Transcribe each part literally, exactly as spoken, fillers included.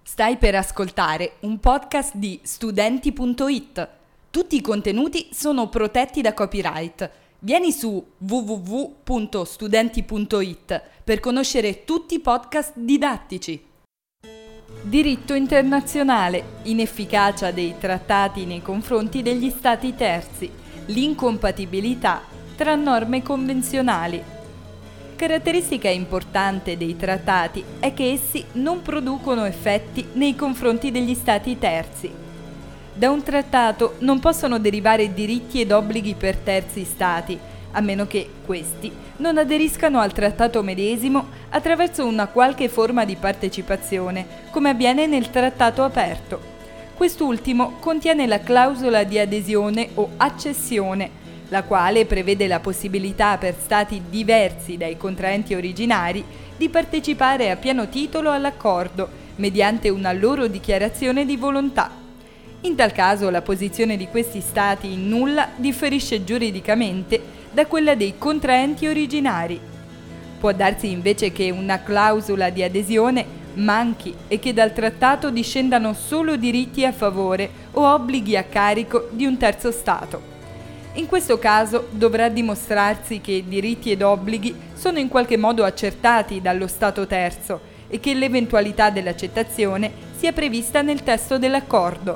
Stai per ascoltare un podcast di studenti punto it. Tutti i contenuti sono protetti da copyright. Vieni su w w w punto studenti punto it per conoscere tutti i podcast didattici. Diritto internazionale, inefficacia dei trattati nei confronti degli stati terzi, l'incompatibilità tra norme convenzionali. Caratteristica importante dei trattati è che essi non producono effetti nei confronti degli stati terzi. Da un trattato non possono derivare diritti ed obblighi per terzi stati, a meno che questi non aderiscano al trattato medesimo attraverso una qualche forma di partecipazione, come avviene nel trattato aperto. Quest'ultimo contiene la clausola di adesione o accessione, la quale prevede la possibilità per stati diversi dai contraenti originari di partecipare a pieno titolo all'accordo mediante una loro dichiarazione di volontà. In tal caso la posizione di questi stati in nulla differisce giuridicamente da quella dei contraenti originari. Può darsi invece che una clausola di adesione manchi e che dal trattato discendano solo diritti a favore o obblighi a carico di un terzo stato. In questo caso dovrà dimostrarsi che diritti ed obblighi sono in qualche modo accertati dallo Stato terzo e che l'eventualità dell'accettazione sia prevista nel testo dell'accordo.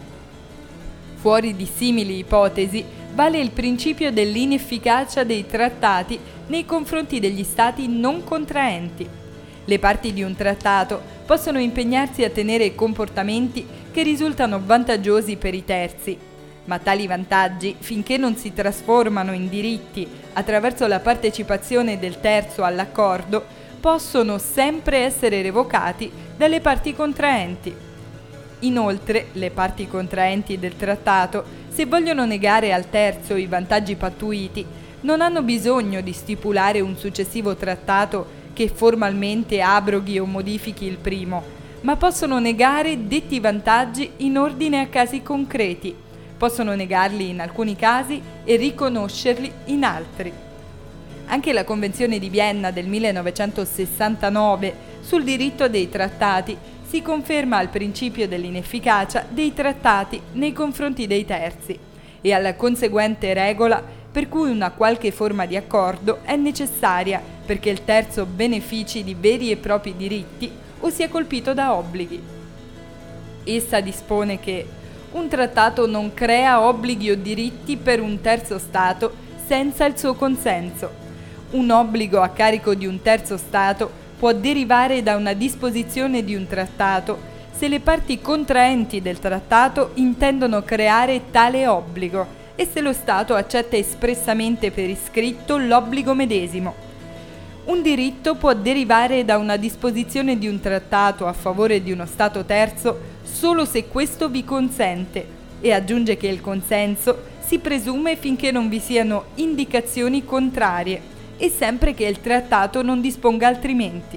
Fuori di simili ipotesi vale il principio dell'inefficacia dei trattati nei confronti degli Stati non contraenti. Le parti di un trattato possono impegnarsi a tenere comportamenti che risultano vantaggiosi per i terzi, ma tali vantaggi, finché non si trasformano in diritti attraverso la partecipazione del terzo all'accordo, possono sempre essere revocati dalle parti contraenti. Inoltre, le parti contraenti del trattato, se vogliono negare al terzo i vantaggi pattuiti, non hanno bisogno di stipulare un successivo trattato che formalmente abroghi o modifichi il primo, ma possono negare detti vantaggi in ordine a casi concreti. Possono negarli in alcuni casi e riconoscerli in altri. Anche la Convenzione di Vienna del millenovecentosessantanove sul diritto dei trattati si conferma al principio dell'inefficacia dei trattati nei confronti dei terzi e alla conseguente regola per cui una qualche forma di accordo è necessaria perché il terzo benefici di veri e propri diritti o sia colpito da obblighi. Essa dispone che un trattato non crea obblighi o diritti per un terzo Stato senza il suo consenso. Un obbligo a carico di un terzo Stato può derivare da una disposizione di un trattato se le parti contraenti del trattato intendono creare tale obbligo e se lo Stato accetta espressamente per iscritto l'obbligo medesimo. Un diritto può derivare da una disposizione di un trattato a favore di uno Stato terzo solo se questo vi consente, e aggiunge che il consenso si presume finché non vi siano indicazioni contrarie e sempre che il trattato non disponga altrimenti.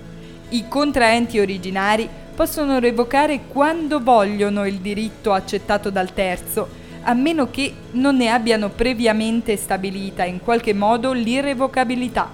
I contraenti originari possono revocare quando vogliono il diritto accettato dal terzo, a meno che non ne abbiano previamente stabilita in qualche modo l'irrevocabilità.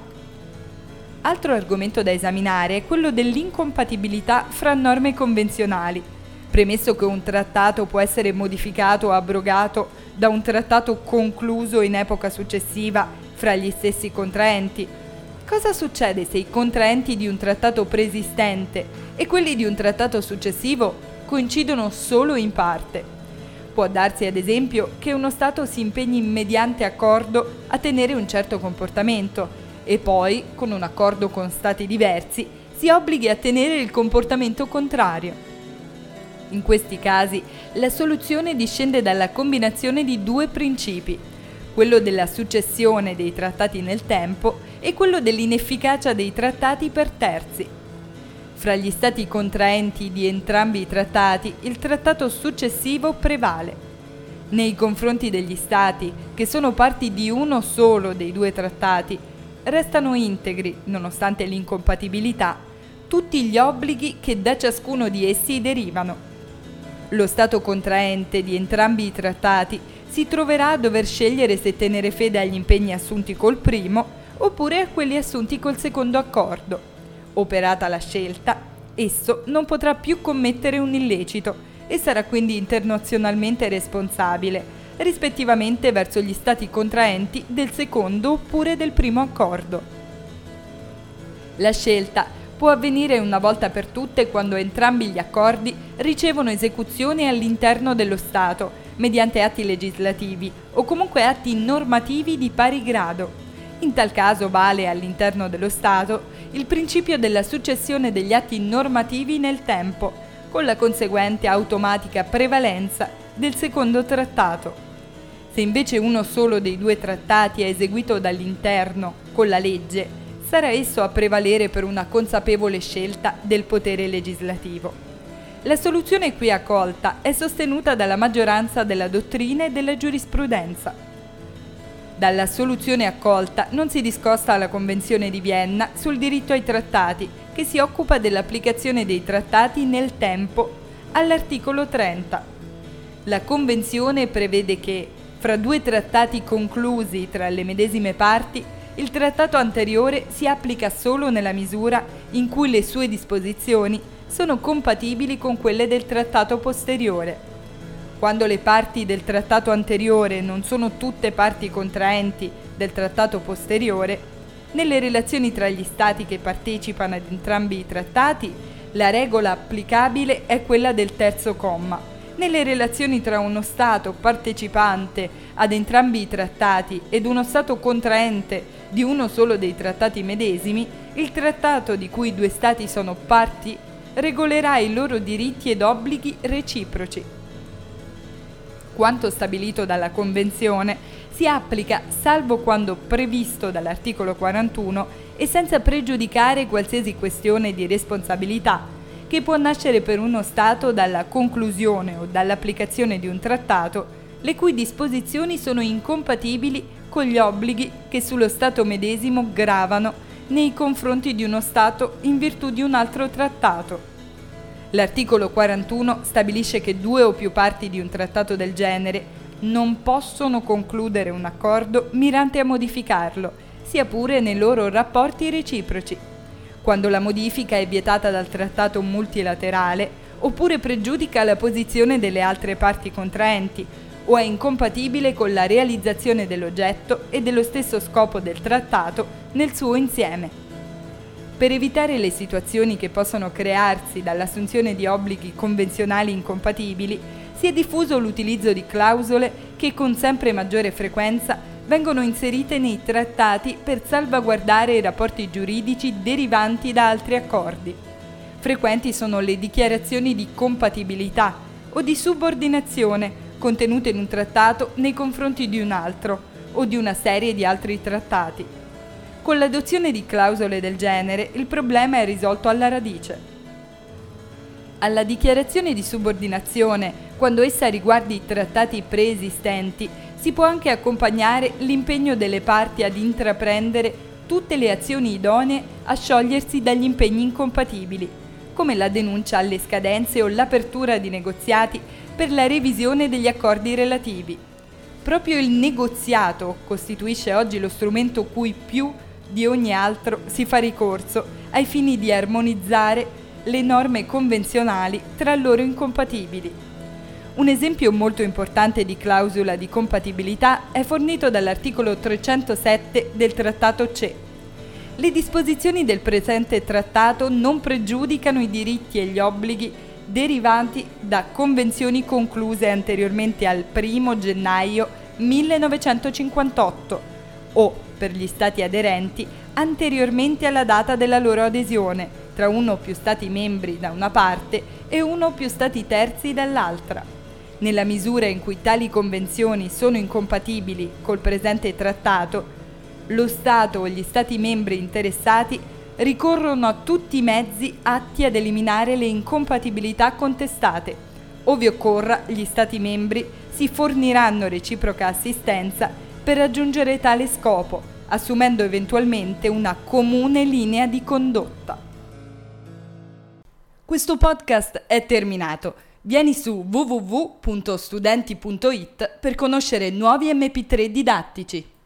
Altro argomento da esaminare è quello dell'incompatibilità fra norme convenzionali. Premesso che un trattato può essere modificato o abrogato da un trattato concluso in epoca successiva fra gli stessi contraenti, cosa succede se i contraenti di un trattato preesistente e quelli di un trattato successivo coincidono solo in parte? Può darsi ad esempio che uno Stato si impegni mediante accordo a tenere un certo comportamento e poi, con un accordo con Stati diversi, si obblighi a tenere il comportamento contrario. In questi casi, la soluzione discende dalla combinazione di due principi, quello della successione dei trattati nel tempo e quello dell'inefficacia dei trattati per terzi. Fra gli stati contraenti di entrambi i trattati, il trattato successivo prevale. Nei confronti degli stati, che sono parti di uno solo dei due trattati, restano integri, nonostante l'incompatibilità, tutti gli obblighi che da ciascuno di essi derivano. Lo Stato contraente di entrambi i trattati si troverà a dover scegliere se tenere fede agli impegni assunti col primo oppure a quelli assunti col secondo accordo. Operata la scelta, esso non potrà più commettere un illecito e sarà quindi internazionalmente responsabile, rispettivamente verso gli stati contraenti del secondo oppure del primo accordo. La scelta può avvenire una volta per tutte quando entrambi gli accordi ricevono esecuzione all'interno dello Stato, mediante atti legislativi o comunque atti normativi di pari grado. In tal caso vale all'interno dello Stato il principio della successione degli atti normativi nel tempo, con la conseguente automatica prevalenza del secondo trattato. Se invece uno solo dei due trattati è eseguito dall'interno con la legge, sarà esso a prevalere per una consapevole scelta del potere legislativo. La soluzione qui accolta è sostenuta dalla maggioranza della dottrina e della giurisprudenza. Dalla soluzione accolta non si discosta la Convenzione di Vienna sul diritto ai trattati, che si occupa dell'applicazione dei trattati nel tempo, all'articolo trenta. La Convenzione prevede che, fra due trattati conclusi tra le medesime parti, il trattato anteriore si applica solo nella misura in cui le sue disposizioni sono compatibili con quelle del trattato posteriore. Quando le parti del trattato anteriore non sono tutte parti contraenti del trattato posteriore, nelle relazioni tra gli stati che partecipano ad entrambi i trattati, la regola applicabile è quella del terzo comma. Nelle relazioni tra uno stato partecipante ad entrambi i trattati ed uno stato contraente di uno solo dei trattati medesimi, il trattato di cui i due stati sono parti regolerà i loro diritti ed obblighi reciproci. Quanto stabilito dalla Convenzione si applica salvo quando previsto dall'articolo quarantuno e senza pregiudicare qualsiasi questione di responsabilità che può nascere per uno Stato dalla conclusione o dall'applicazione di un trattato le cui disposizioni sono incompatibili con gli obblighi che sullo Stato medesimo gravano nei confronti di uno Stato in virtù di un altro trattato. L'articolo quarantuno stabilisce che due o più parti di un trattato del genere non possono concludere un accordo mirante a modificarlo, sia pure nei loro rapporti reciproci, quando la modifica è vietata dal trattato multilaterale oppure pregiudica la posizione delle altre parti contraenti o è incompatibile con la realizzazione dell'oggetto e dello stesso scopo del trattato nel suo insieme. Per evitare le situazioni che possono crearsi dall'assunzione di obblighi convenzionali incompatibili, si è diffuso l'utilizzo di clausole che con sempre maggiore frequenza vengono inserite nei trattati per salvaguardare i rapporti giuridici derivanti da altri accordi. Frequenti sono le dichiarazioni di compatibilità o di subordinazione contenute in un trattato nei confronti di un altro o di una serie di altri trattati. Con l'adozione di clausole del genere, il problema è risolto alla radice. Alla dichiarazione di subordinazione, quando essa riguardi i trattati preesistenti, si può anche accompagnare l'impegno delle parti ad intraprendere tutte le azioni idonee a sciogliersi dagli impegni incompatibili, come la denuncia alle scadenze o l'apertura di negoziati per la revisione degli accordi relativi. Proprio il negoziato costituisce oggi lo strumento cui più di ogni altro si fa ricorso ai fini di armonizzare le norme convenzionali tra loro incompatibili. Un esempio molto importante di clausola di compatibilità è fornito dall'articolo trecentosette del Trattato C E. Le disposizioni del presente trattato non pregiudicano i diritti e gli obblighi derivanti da convenzioni concluse anteriormente al primo gennaio millenovecentocinquantotto o, per gli Stati aderenti, anteriormente alla data della loro adesione, tra uno o più Stati membri da una parte e uno o più Stati terzi dall'altra. Nella misura in cui tali convenzioni sono incompatibili col presente trattato, lo Stato o gli Stati membri interessati ricorrono a tutti i mezzi atti ad eliminare le incompatibilità contestate. Ove occorra, gli Stati membri si forniranno reciproca assistenza per raggiungere tale scopo, assumendo eventualmente una comune linea di condotta. Questo podcast è terminato. Vieni su w w w punto studenti punto i t per conoscere nuovi emme pi tre didattici.